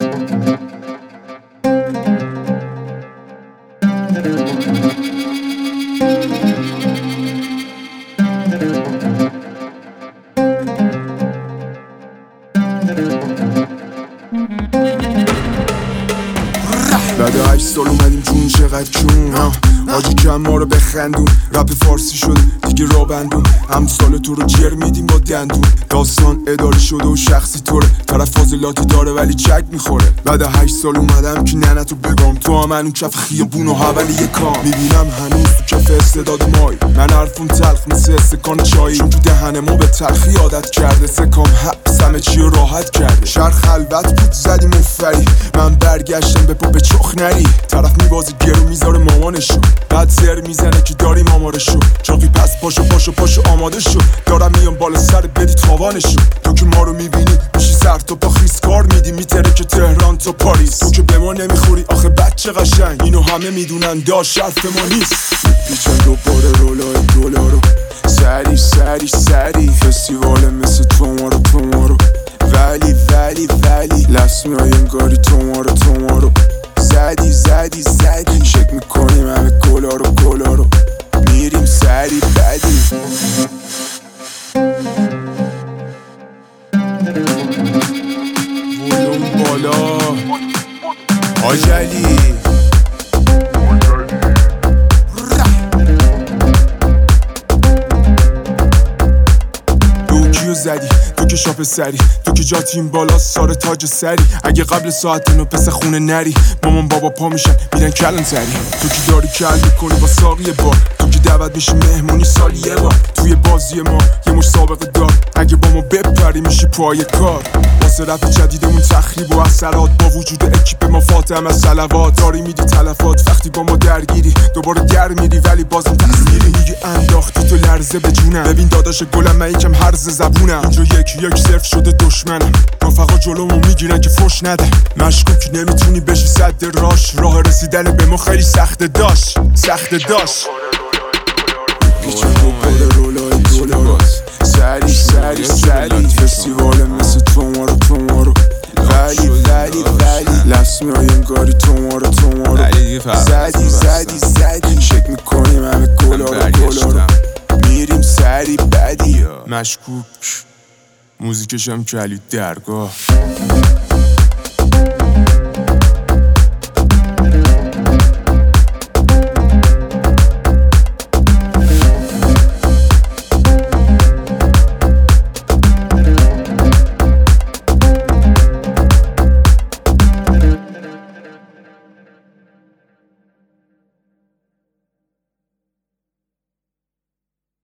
بعد 8 سال اومدیم جون چقدر جون آجی کم ما رو بخندون رپ فارسی شده دیگه را بندون هم سال تو رو جر میدیم با دندون داستان اداری شده و شخصی طوره طرف فاضلاتی داره ولی چک میخوره بعد 8 سال اومدم که نه تو بگم تو هم اون کف خیابون و حولی یه کام میبینم هنوز تو کف استعداد مای من حرفم تلخ مثل استکان چایی چون تو دهن ما به تلخی عادت کرده سکام حبس همه چی رو راحت کرده شهر خلوت بود زدیم مفری من برگشتم به پا به چخ نری طرف میبازه گرو میذاره مامانشو بعد سر میزنه که داری مامارشو چاقی پس پاشو آماده شو دارم میام بالا سر بدی تاوانشو تو که ما رو میبینی میشی سر تا پا خیس کار میدی میتره که تهران تا پاریس تو که به ما نمیخوری آخه بچه قشنگ اینو همه میدونن داشت حرف ما نیست پیچن دوباره رولای دلارو سری فستیوال مثل تو ما رو ولی لفظ میای انگاری تو ما رو زدی شک میکنیم همه گلا رو میریم سری بدی ولوم بالا آجلی زدی تو که شاپ سری تو که جا تیم بالا سار تاج سری اگه قبل ساعت اینو پس خونه نری مامان بابا پا میشن میرن کلن سری تو که داری کل میکنی با ساقی بار تو که دعوت میشی مهمونی سالی یه بار توی بازی ما یه مش سابقه دار اگه با ما بپری میشی پای کار واسه رپ جدیدمون تخریب و اثرات با وجود اکیپ ما فاطمه صلوات داری میدی تلفات وقتی با ما درگیری دوباره گر میری ولی بازم تصمیری میگی انداختی تو لرزه به جونم ببین داداش گلم من یکم هرز زبونم اینجا یک صرف شده دشمنم رفقا جلومو میگیرن که فش نده مشکوک نمیتونی بشی صد راش راه رسیدن به ما خیلی سخت داشت پیچن دوباره رولای دلارو سری فستیوال مثل تو ما رو ولی لفظ میای انگاری تو ما رو زدی شک میکنیم همه گلا رو میریم سری بدی مشکوک موزیکشم که علی درگاه